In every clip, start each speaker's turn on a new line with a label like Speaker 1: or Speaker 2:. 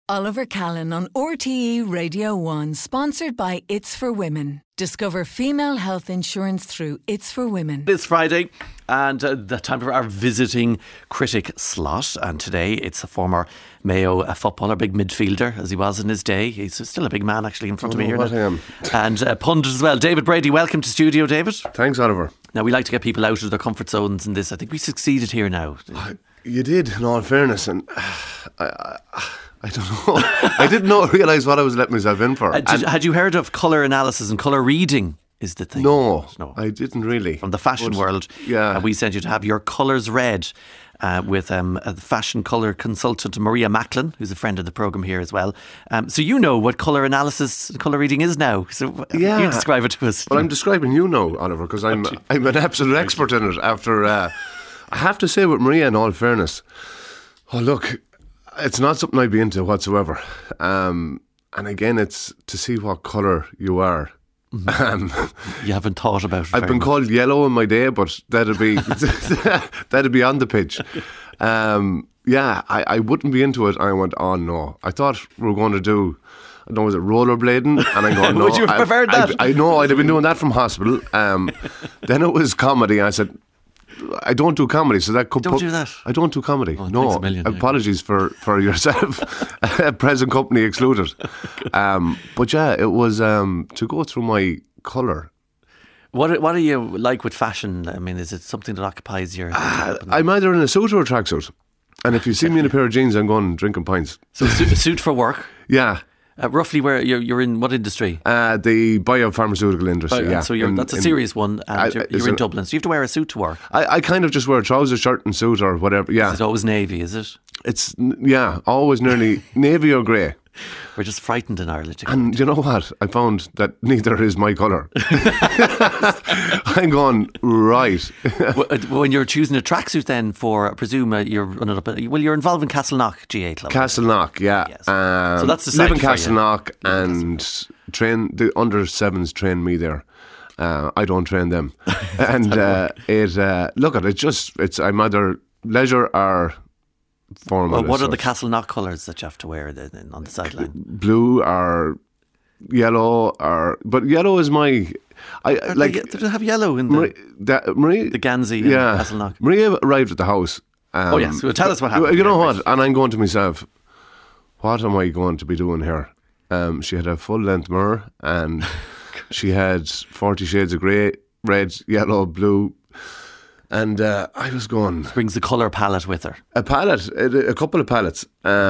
Speaker 1: Oliver Callan on RTE Radio 1, sponsored by It's for Women. Discover female health insurance through It's for Women.
Speaker 2: It's Friday and the time for our visiting critic slot, and today it's a former Mayo footballer, big midfielder as he was in his day. He's still a big man actually in front of me here now. And pundit as well. David Brady, welcome to studio, David.
Speaker 3: Thanks, Oliver.
Speaker 2: Now, we like to get people out of their comfort zones in this. I think we succeeded here now.
Speaker 3: You did, in all fairness, and I don't know. I didn't realise what I was letting myself in for.
Speaker 2: Had you heard of colour analysis and colour reading is the thing?
Speaker 3: No, I didn't really.
Speaker 2: From the fashion world, we sent you to have your colours read with a fashion colour consultant, Maria Macklin, who's a friend of the programme here as well. So you know what colour analysis, colour reading is now. So you describe it to us.
Speaker 3: Well, I'm describing you now, Oliver, because I'm an absolute expert in it after... I have to say with Maria, in all fairness, look, it's not something I'd be into whatsoever. And again, it's to see what colour you are.
Speaker 2: You haven't thought about it.
Speaker 3: I've been called yellow in my day, but that'd be on the pitch. I wouldn't be into it. I went, oh no. I thought we were going to do, I don't know, was it rollerblading? And I go, no.
Speaker 2: Would you have preferred that?
Speaker 3: I know, I'd have been doing that from hospital. Then it was comedy. I said, I don't do comedy, so that could
Speaker 2: do that.
Speaker 3: I don't do comedy. No, apologies for yourself. Present company excluded. But yeah, it was to go through my colour.
Speaker 2: What are you like with fashion? I mean, is it something that occupies your...
Speaker 3: I'm either in a suit or a tracksuit. And if you see me in a pair of jeans, I'm going drinking pints.
Speaker 2: So a suit for work?
Speaker 3: Yeah.
Speaker 2: Roughly where you're in what industry?
Speaker 3: The biopharmaceutical industry, yeah.
Speaker 2: So that's a serious one, and you're in Dublin, so you have to wear a suit to work.
Speaker 3: I kind of just wear a trouser, shirt and suit or whatever, yeah.
Speaker 2: Is it always navy, is it?
Speaker 3: It's, always nearly navy or grey.
Speaker 2: We're just frightened in Ireland.
Speaker 3: And you know what? I found that neither is my colour. I'm going, right.
Speaker 2: When you're choosing a tracksuit then for, I presume you're running up, you're involved in Castleknock GA Club.
Speaker 3: Castleknock, yeah.
Speaker 2: Yes. So that's the
Speaker 3: live in Castleknock and train, the under sevens train me there. I don't train them. And I'm either leisure or formal.
Speaker 2: Well, what are the Castleknock colours that you have to wear on the sideline?
Speaker 3: Blue or yellow, but yellow is my...
Speaker 2: Do they have yellow in the Gansey and Castleknock?
Speaker 3: Maria arrived at the house.
Speaker 2: Yes, well, tell us what happened.
Speaker 3: You know what? And I'm going to myself, what am I going to be doing here? She had a full-length mirror and she had 40 shades of grey, red, yellow, blue. And I was going...
Speaker 2: Brings the colour palette with her.
Speaker 3: A couple of palettes.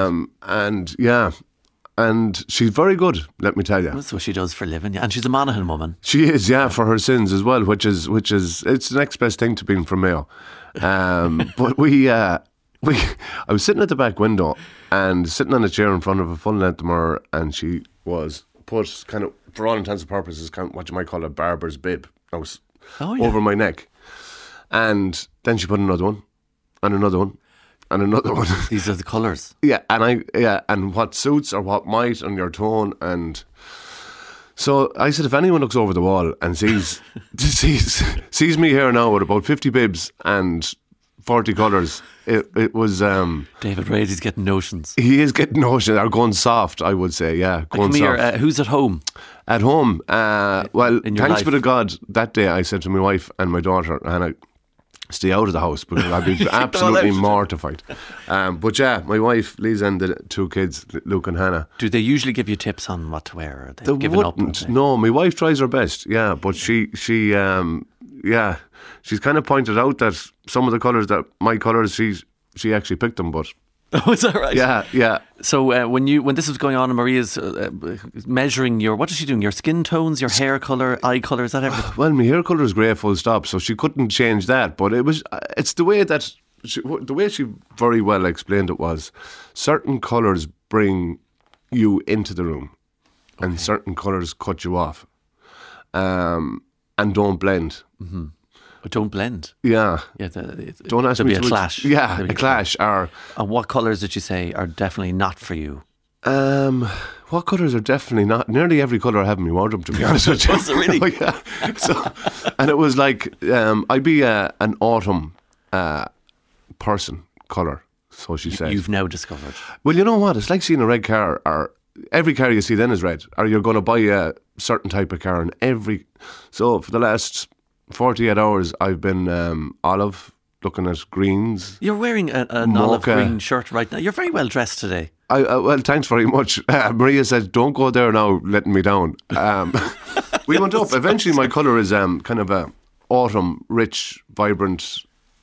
Speaker 3: And she's very good, let me tell you.
Speaker 2: That's what she does for a living. And she's a Monaghan woman.
Speaker 3: She is, for her sins as well, which is it's the next best thing to being from Mayo. But I was sitting at the back window and sitting on a chair in front of a full-length mirror, and she was put kind of, for all intents and purposes, kind of what you might call a barber's bib. That was over my neck. And then she put another one, and another one, and another one.
Speaker 2: These are the colours.
Speaker 3: And what suits or what might and your tone. And so I said, if anyone looks over the wall and sees me here now with about 50 bibs and 40 colours, it was...
Speaker 2: David Brady's getting notions.
Speaker 3: He is getting notions, or going soft, I would say, yeah. Going soft.
Speaker 2: Who's at home?
Speaker 3: At home? Thanks be to God, that day I said to my wife and my daughter, Hannah, stay out of the house because I'd be absolutely mortified. But yeah, my wife, Lisa, and the two kids, Luke and Hannah.
Speaker 2: Do they usually give you tips on what to wear? Or they've given up?
Speaker 3: No, my wife tries her best, but she's kind of pointed out that some of the colours, that my colours, she actually picked them, but...
Speaker 2: Oh, is that right?
Speaker 3: Yeah.
Speaker 2: So when this was going on and Maria's measuring what is she doing? Your skin tones, your hair colour, eye colour, is that everything?
Speaker 3: Well, my hair colour is grey full stop, so she couldn't change that. But it's the way that the way she very well explained it was, certain colours bring you into the room, and certain colours cut you off, and don't blend.
Speaker 2: Mm-hmm. But don't blend.
Speaker 3: Yeah.
Speaker 2: Don't ask me to... There'll be a clash.
Speaker 3: Yeah, a clash.
Speaker 2: And what colours did you say are definitely not for you?
Speaker 3: What colours are definitely not? Nearly every colour I have in my wardrobe, to be honest with you.
Speaker 2: Was it really?
Speaker 3: Yeah. And it was like, I'd be an autumn person colour. So she said.
Speaker 2: You've now discovered.
Speaker 3: Well, you know what? It's like seeing a red car, or every car you see then is red, or you're going to buy a certain type of car, and so for the last 48 hours I've been olive, looking at greens.
Speaker 2: You're wearing an olive green shirt right now. You're very well dressed today.
Speaker 3: Well, thanks very much. Maria said, don't go there now, letting me down. We went up. Eventually my colour is kind of a autumn, rich, vibrant,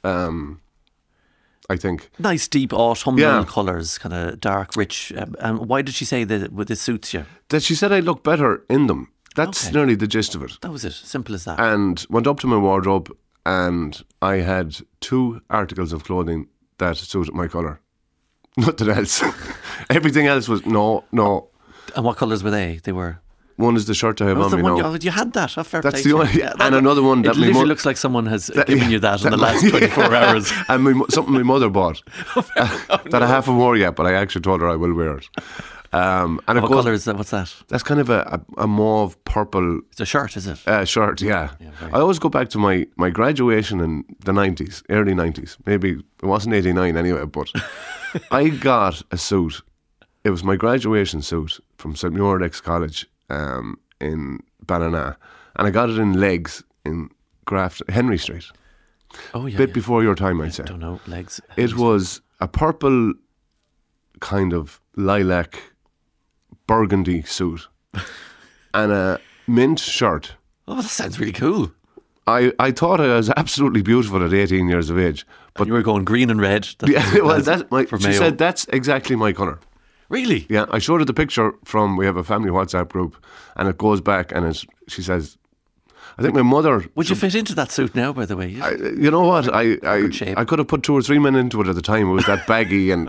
Speaker 3: I think.
Speaker 2: Nice deep autumnal colours, kind of dark, rich. And why did she say that this suits you?
Speaker 3: That she said I look better in them. That's nearly the gist of it.
Speaker 2: That was it. Simple as that.
Speaker 3: And went up to my wardrobe, and I had 2 articles of clothing that suited my colour. Nothing else. Everything else was no.
Speaker 2: And what colours were they? They were...
Speaker 3: One is the shirt I have on me now.
Speaker 2: You had that. Oh, fair
Speaker 3: That's
Speaker 2: play.
Speaker 3: the only, and another one that
Speaker 2: it literally looks like someone has given you that in the last 24 hours.
Speaker 3: And something my mother bought that I haven't worn yet, but I actually told her I will wear it. And what
Speaker 2: colour is that? What's that?
Speaker 3: That's kind of a mauve purple.
Speaker 2: It's a shirt, is it?
Speaker 3: Shirt, yeah. I always go back to my graduation in the 90s, early 90s. Maybe it wasn't 89 anyway, but I got a suit. It was my graduation suit from St. Muirlex College in Ballina, and I got it in legs in Henry Street.
Speaker 2: Oh yeah,
Speaker 3: before your time, I'd say.
Speaker 2: I don't know, legs.
Speaker 3: It was a purple kind of lilac burgundy suit and a mint shirt.
Speaker 2: Oh, that sounds really cool.
Speaker 3: I thought I was absolutely beautiful at 18 years of age, but
Speaker 2: and you were going green and red.
Speaker 3: She said that's exactly my colour.
Speaker 2: Really?
Speaker 3: Yeah, I showed her the picture we have a family WhatsApp group, and it goes back, and she says, I think my mother...
Speaker 2: Would you fit into that suit now, by the way?
Speaker 3: You know what? I could have put 2 or 3 men into it at the time. It was that baggy, and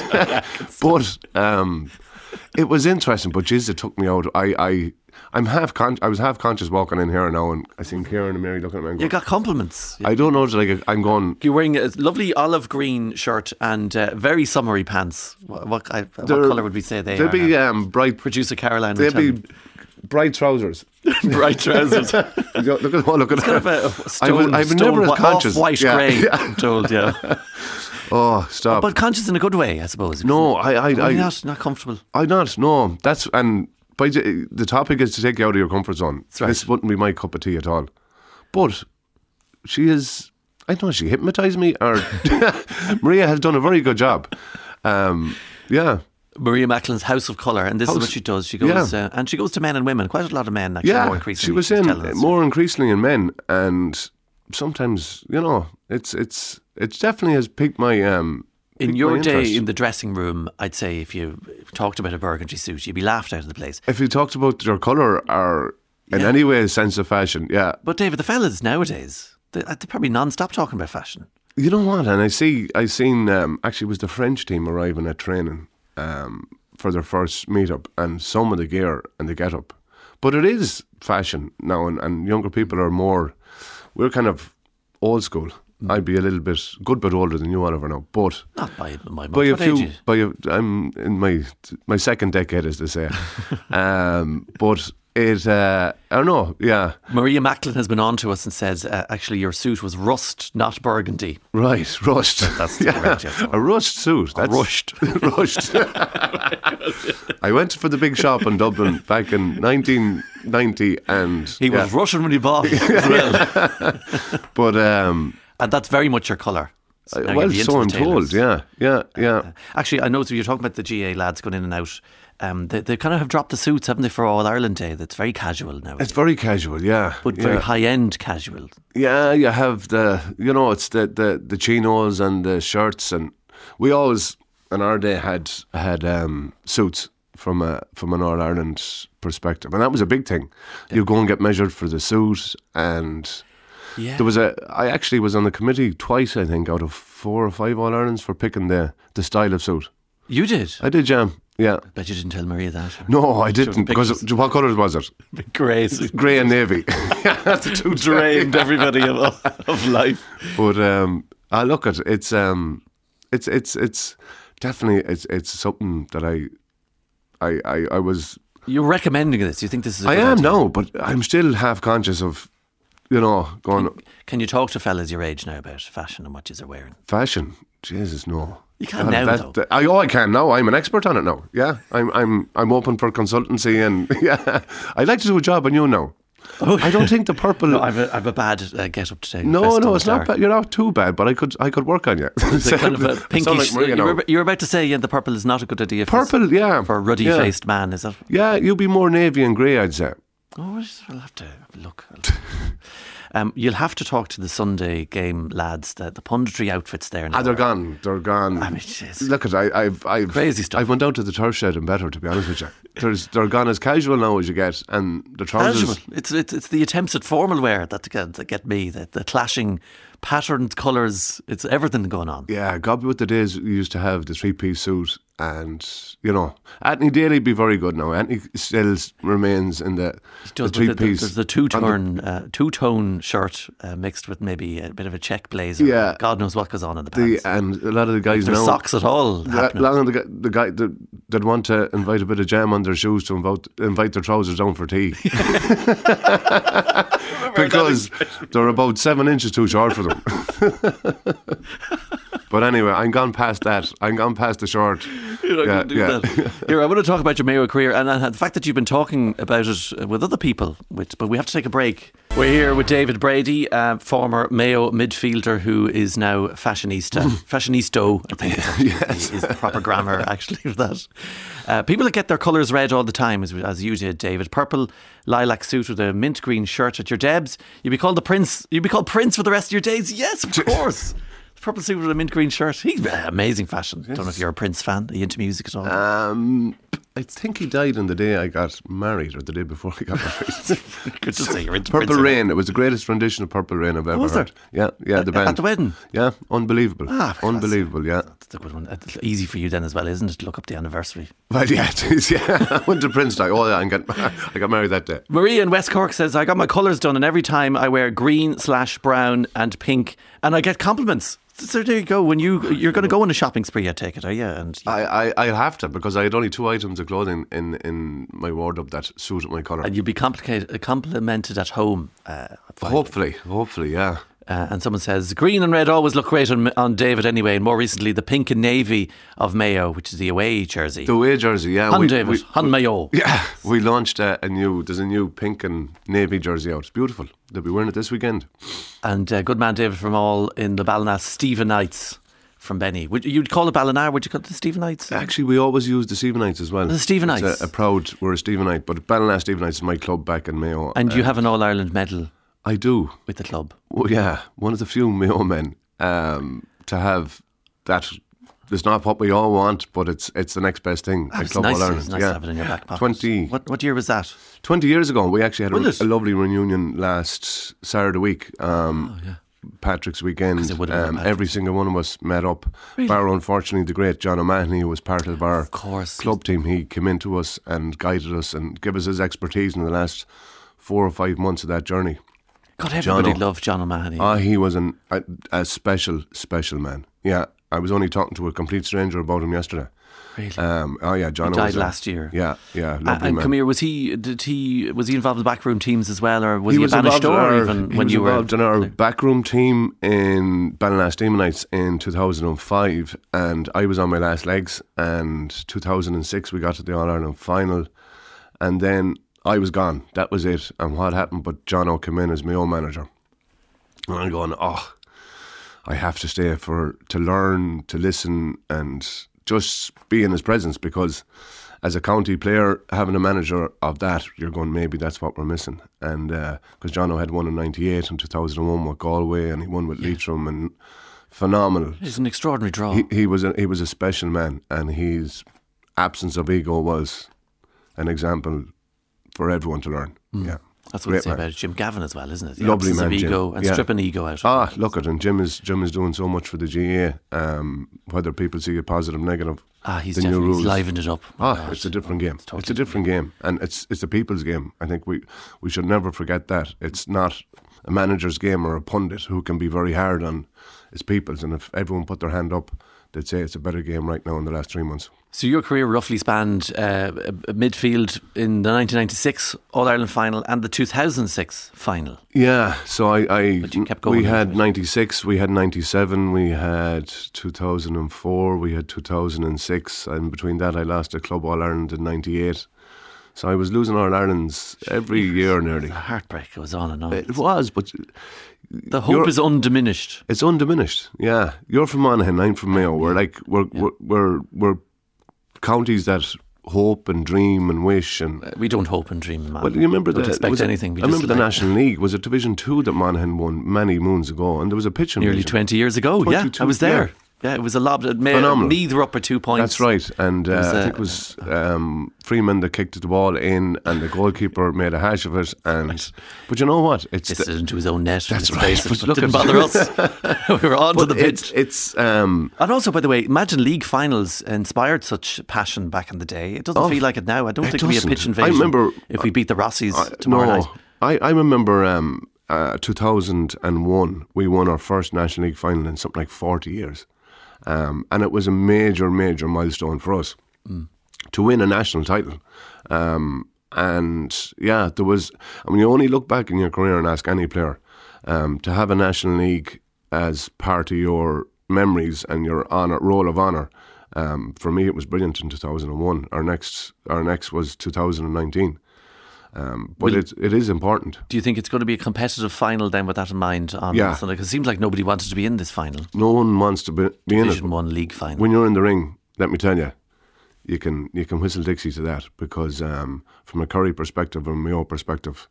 Speaker 3: but it was interesting. But geez, it took me out. I was half conscious walking in here now, and I seen Kieran and Mary looking at me.
Speaker 2: You got compliments.
Speaker 3: I don't know. I'm going.
Speaker 2: You're wearing a lovely olive green shirt and very summery pants. What colour would we say they are?
Speaker 3: They'd be bright.
Speaker 2: Producer Caroline.
Speaker 3: They'd be bright trousers.
Speaker 2: Bright trousers.
Speaker 3: Look at
Speaker 2: it's kind of a stone.
Speaker 3: I've never as conscious.
Speaker 2: White grey. I'm told. Yeah.
Speaker 3: Oh, stop!
Speaker 2: But conscious in a good way, I suppose.
Speaker 3: No,
Speaker 2: I'm not comfortable.
Speaker 3: I'm not. No, that's and. The topic is to take you out of your comfort zone. Right. This wouldn't be my cup of tea at all. But she is, I don't know, she hypnotised me, or Maria has done a very good job. Yeah.
Speaker 2: Maria Macklin's House of Colour, and this is what she does. She goes and she goes to men and women, quite a lot of men actually.
Speaker 3: Yeah,
Speaker 2: more increasingly.
Speaker 3: She was saying more increasingly in men, and sometimes it's definitely has piqued my.
Speaker 2: In your day in the dressing room, I'd say if you talked about a burgundy suit, you'd be laughed out of the place.
Speaker 3: If you talked about your colour or in any way a sense of fashion, yeah.
Speaker 2: But David, the fellas nowadays, they're probably non-stop talking about fashion.
Speaker 3: You know what? And I seen actually it was the French team arriving at training for their first meetup, and some of the gear and the get-up. But it is fashion now, and younger people are more, we're kind of old school. I'd be a good bit older than you, Oliver, now, but
Speaker 2: not by much.
Speaker 3: I'm in my second decade, as they say. But it, I don't know. Yeah,
Speaker 2: Maria Macklin has been on to us and says actually your suit was rust, not burgundy.
Speaker 3: Right, rust.
Speaker 2: That's correct. Yes.
Speaker 3: A rust suit.
Speaker 2: That's rushed.
Speaker 3: Rushed. I went for the big shop in Dublin back in 1990, and
Speaker 2: he was Russian when he bought it as well.
Speaker 3: But.
Speaker 2: And that's very much your colour.
Speaker 3: So I'm told, yeah.
Speaker 2: Actually, I know you're talking about the GA lads going in and out. They kind of have dropped the suits, haven't they, for All Ireland Day? That's very casual now.
Speaker 3: It's very casual, yeah.
Speaker 2: But very high-end casual.
Speaker 3: Yeah, you have it's the chinos and the shirts. And we always, in our day, had suits from an All Ireland perspective. And that was a big thing. Yeah. You go and get measured for the suit, and...
Speaker 2: Yeah.
Speaker 3: I actually was on the committee twice, I think, out of 4 or 5 All Irelands for picking the style of suit.
Speaker 2: You did?
Speaker 3: I did, yeah.
Speaker 2: I bet you didn't tell Maria that.
Speaker 3: No, I didn't, because what colours was it?
Speaker 2: Grey.
Speaker 3: Grey and navy. That's the two
Speaker 2: drained everybody of life.
Speaker 3: But look at it's definitely it's something that I was.
Speaker 2: You're recommending this? You think this is?
Speaker 3: I am now, but I'm still half conscious of. Going.
Speaker 2: Can you talk to fellas your age now about fashion and what you're wearing?
Speaker 3: Fashion. Jesus, no.
Speaker 2: You can now, though.
Speaker 3: I can now. I'm an expert on it now. Yeah, I'm open for consultancy, and yeah, I'd like to do a job on you now. Oh. I don't think the purple.
Speaker 2: No, I've a bad get up today.
Speaker 3: No, it's not bad. You're not too bad, but I could work on you.
Speaker 2: It's kind of a pinkish. Like you were about to say, the purple is not a good idea.
Speaker 3: Purple, yeah,
Speaker 2: for a ruddy-faced man, is that?
Speaker 3: Yeah, you'll be more navy and grey, I'd say.
Speaker 2: Oh, I'll have to look. You'll have to talk to the Sunday game lads. The punditry outfits there now.
Speaker 3: They're gone. They're gone.
Speaker 2: I mean,
Speaker 3: look at I've
Speaker 2: crazy stuff.
Speaker 3: I've went down to the turf shed and better, to be honest with you. They're gone as casual now as you get, and the trousers.
Speaker 2: Casual. It's the attempts at formal wear that get me. The clashing patterned colours. It's everything going on.
Speaker 3: Yeah, God, with the days you used to have the 3-piece suit. And, Anthony Daly be very good now. Anthony still remains in the 3-piece.
Speaker 2: There's the two-tone shirt mixed with maybe a bit of a check blazer.
Speaker 3: Yeah.
Speaker 2: God knows what goes on in the pants.
Speaker 3: And a lot of the guys now...
Speaker 2: socks at all happening.
Speaker 3: Long the guy that want to invite a bit of jam on their shoes to invite their trousers down for tea. Because they're about 7 inches too short for them. But anyway, I'm gone past that. I'm gone past the short.
Speaker 2: You're not going to do that. Here, I want to talk about your Mayo career and the fact that you've been talking about it with other people. But we have to take a break. We're here with David Brady, former Mayo midfielder who is now fashionista. Fashionisto, I think is the proper grammar actually for that. People that get their colours red all the time, as you did, David. Purple lilac suit with a mint green shirt at your debs. You'd be called the Prince. You'd be called Prince for the rest of your days. Yes, of course. Purple suit with a mint green shirt. He's amazing fashion. Yes. Don't know if you're a Prince fan. Are you into music at all?
Speaker 3: I think he died on the day I got married, or the day before I got married.
Speaker 2: Good to say you're into
Speaker 3: Purple
Speaker 2: Prince.
Speaker 3: Rain. It was the greatest rendition of Purple Rain I've ever heard.
Speaker 2: There?
Speaker 3: Yeah, the band.
Speaker 2: At the wedding?
Speaker 3: Yeah, unbelievable. Unbelievable, yeah.
Speaker 2: That's a good one. It's easy for you then as well, isn't it, to look up the anniversary?
Speaker 3: Well, yeah, it is, yeah. I went to Prince Day. Oh, yeah, I got married that day.
Speaker 2: Maria in West Cork says, I got my colours done and every time I wear green/brown and pink and I get compliments. So there you go. When you're going to go on a shopping spree, I take it, are you? And
Speaker 3: I'll have to, because I had only 2 items of clothing in my wardrobe that suited my colour.
Speaker 2: And you'll be complimented at home.
Speaker 3: Hopefully, yeah.
Speaker 2: And someone says, green and red always look great on David anyway, and more recently the pink and navy of Mayo, which is the away jersey.
Speaker 3: The away jersey, yeah.
Speaker 2: David, Mayo.
Speaker 3: Yeah, we launched there's a new pink and navy jersey out. It's beautiful. They'll be wearing it this weekend. And
Speaker 2: good man David from all in the Ballina, Stephenites from Benny. You'd call it Ballina, would you call it the Stephenites?
Speaker 3: Actually, we always use the Stephenites as well.
Speaker 2: The Stephenites?
Speaker 3: We're a Stephenite, but Ballina Stephenites is my club back in Mayo.
Speaker 2: And you have an All-Ireland medal?
Speaker 3: I do.
Speaker 2: With the club?
Speaker 3: Well, yeah, one of the few Mayo men to have that. It's not what we all want, but it's the next best thing.
Speaker 2: It's nice to have it in your back pocket. What year was that?
Speaker 3: 20 years ago. We actually had a lovely reunion last Saturday week. Patrick's weekend. Every single one of us met up. Really? Bar, unfortunately, the great John O'Mahony, who was part of our club team, he came into us and guided us and gave us his expertise in the last 4 or 5 months of that journey.
Speaker 2: God, everybody loved John O'Mahony.
Speaker 3: He was a special man. Yeah, I was only talking to a complete stranger about him yesterday.
Speaker 2: Really?
Speaker 3: John
Speaker 2: he died last year.
Speaker 3: Yeah, lovely
Speaker 2: and
Speaker 3: man.
Speaker 2: come here, was he involved in the backroom teams as well, or was he a banished door even when you were?
Speaker 3: He was involved in our backroom team in Ballina Stephenites in 2005, and I was on my last legs. And 2006 we got to the All-Ireland final, and then I was gone. That was it. And what happened? But Jono came in as my own manager. And I'm going, I have to stay to learn, to listen, and just be in his presence, because as a county player, having a manager of that, you're going, maybe that's what we're missing. And because Jono had won in 98 and 2001 with Galway, and he won with Leitrim, and phenomenal.
Speaker 2: He's an extraordinary draw.
Speaker 3: He was a special man, and his absence of ego was an example for everyone to learn. Yeah,
Speaker 2: that's what they say about Jim Gavin as well, isn't it? The
Speaker 3: lovely man,
Speaker 2: ego
Speaker 3: Jim.
Speaker 2: And stripping ego out.
Speaker 3: Look at him. Jim is doing so much for the GA. Whether people see it positive, negative.
Speaker 2: He's definitely livened it up.
Speaker 3: It's a different game. It's a different game, and it's a people's game. I think we should never forget that. It's not a manager's game or a pundit who can be very hard on. It's people's, and if everyone put their hand up, they'd say it's a better game right now in the last 3 months.
Speaker 2: So your career roughly spanned midfield in the 1996 All-Ireland final and the 2006 final.
Speaker 3: Yeah, so
Speaker 2: But you kept going.
Speaker 3: we had 96, we had 97, we had 2004, we had 2006, and between that I lost a Club All-Ireland in 98. So I was losing All-Irelands every year nearly.
Speaker 2: The heartbreak goes on and on.
Speaker 3: It was, but
Speaker 2: the hope is undiminished.
Speaker 3: It's undiminished. Yeah, you're from Monaghan, I'm from Mayo. We're counties that hope and dream and wish, and
Speaker 2: we don't hope and dream, man.
Speaker 3: well, you remember
Speaker 2: don't expect anything.
Speaker 3: I remember the National League was a Division 2 that Monaghan won many moons ago, and there was a pitch in
Speaker 2: nearly 20 years ago. Yeah, I was there. Yeah, it was a lot.
Speaker 3: Phenomenal.
Speaker 2: Neither up for 2 points.
Speaker 3: That's right, and I think it was Freeman that kicked the ball in, and the goalkeeper made a hash of it. And but you know what?
Speaker 2: It's into his own net.
Speaker 3: That's right.
Speaker 2: But look, didn't bother us. We were on to the pitch.
Speaker 3: And
Speaker 2: also, by the way, imagine league finals inspired such passion back in the day. It doesn't feel like it now. I don't think we have pitch invasion.
Speaker 3: I remember
Speaker 2: if we beat the Rossies tomorrow night.
Speaker 3: I remember 2001. We won our first National League final in something like 40 years. And it was a major milestone for us to win a national title. And yeah, there was, I mean, you only look back in your career and ask any player to have a National League as part of your memories and your roll of honour. For me, it was brilliant in 2001. Our next was 2019. But it is important.
Speaker 2: Do you think it's going to be a competitive final then with that in mind on Sunday? Because it seems like nobody wanted to be in this final.
Speaker 3: No one wants to be in it.
Speaker 2: Division 1 league final.
Speaker 3: When you're in the ring, let me tell you, you can whistle Dixie to that, because from a Kerry perspective and Mayo perspective,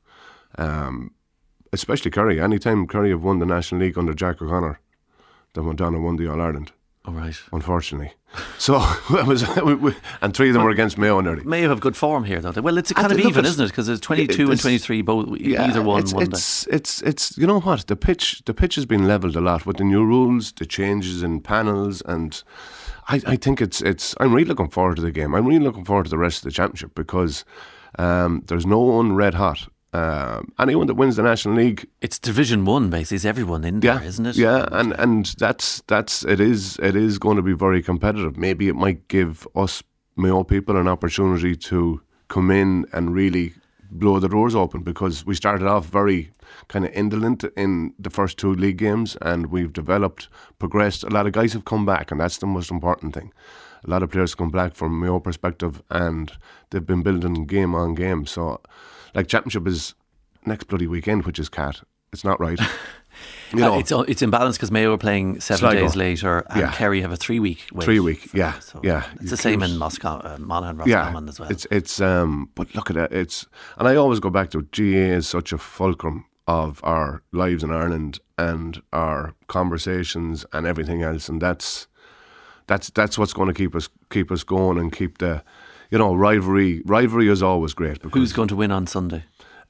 Speaker 3: especially Kerry, anytime Kerry have won the National League under Jack O'Connor, they went down and won the All-Ireland.
Speaker 2: Oh, right.
Speaker 3: Unfortunately. So it was, and 3 of them were against Mayo nearly.
Speaker 2: Mayo have good form here, though. Well, it's kind of even, isn't it? Because there's 22 and 23, both either one.
Speaker 3: It's you know what, the pitch has been levelled a lot with the new rules, the changes in panels, and I think it's. I'm really looking forward to the game. I'm really looking forward to the rest of the championship, because there's no one red hot. Anyone that wins the National League,
Speaker 2: it's Division 1 basically. Is everyone in there, isn't it?
Speaker 3: Yeah, and that's it is going to be very competitive. Maybe it might give us Mayo people an opportunity to come in and really blow the doors open, because we started off very kind of indolent in the first 2 league games, and we've progressed. A lot of guys have come back, and that's the most important thing. A lot of players come back from Mayo perspective, and they've been building game on game. So, like, championship is next bloody weekend, which is cat. It's not right. You know,
Speaker 2: it's imbalanced because Mayo are playing 7 days later, and Kerry have a 3-week wait.
Speaker 3: 3 week, yeah.
Speaker 2: It's the same in Moscow, Monaghan, Roscommon as well.
Speaker 3: It's but look at it. And I always go back to GA is such a fulcrum of our lives in Ireland and our conversations and everything else, and that's what's going to keep us going and keep the, rivalry. Rivalry is always great.
Speaker 2: Who's going to win on Sunday?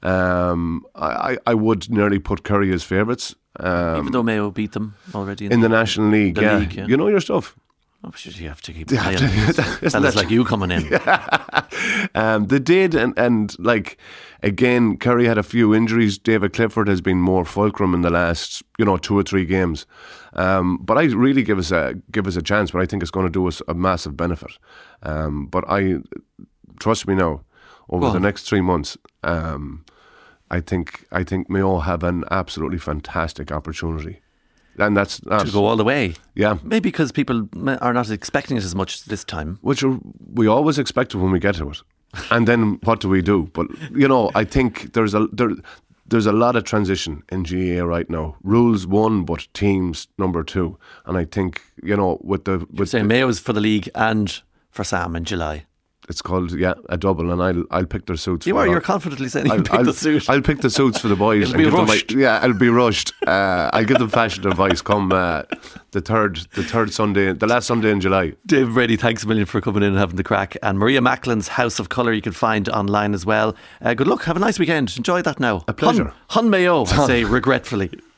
Speaker 3: I would nearly put Kerry as favourites.
Speaker 2: Even though Mayo beat them already
Speaker 3: in the National League.
Speaker 2: League,
Speaker 3: you know your stuff.
Speaker 2: Oh, you have to keep an eye on fellas like you coming in.
Speaker 3: They did, and like, again, Kerry had a few injuries. David Clifford has been more fulcrum in the last 2 or 3 games. But I really give us a chance, but I think it's going to do us a massive benefit. But trust me now, over the next 3 months, I think Mayo have an absolutely fantastic opportunity. And that's
Speaker 2: to go all the way.
Speaker 3: Yeah.
Speaker 2: Maybe because people are not expecting it as much this time.
Speaker 3: Which we always expect it when we get to it. And then what do? But, I think there's a lot of transition in GAA right now. Rules 1, but teams number 2. And I think, with
Speaker 2: You're saying Mayo's for the league and for Sam in July.
Speaker 3: It's called, a double, and I'll pick their suits.
Speaker 2: You're confidently saying you pick the suit.
Speaker 3: I'll pick the suits for the boys.
Speaker 2: It'll be rushed.
Speaker 3: It'll be rushed. I'll give them fashion advice come the third Sunday, the last Sunday in July.
Speaker 2: Dave Brady, thanks a million for coming in and having the crack. And Maria Macklin's House of Colour you can find online as well. Good luck. Have a nice weekend. Enjoy that now.
Speaker 3: A pleasure.
Speaker 2: Hun Mayo, I say regretfully.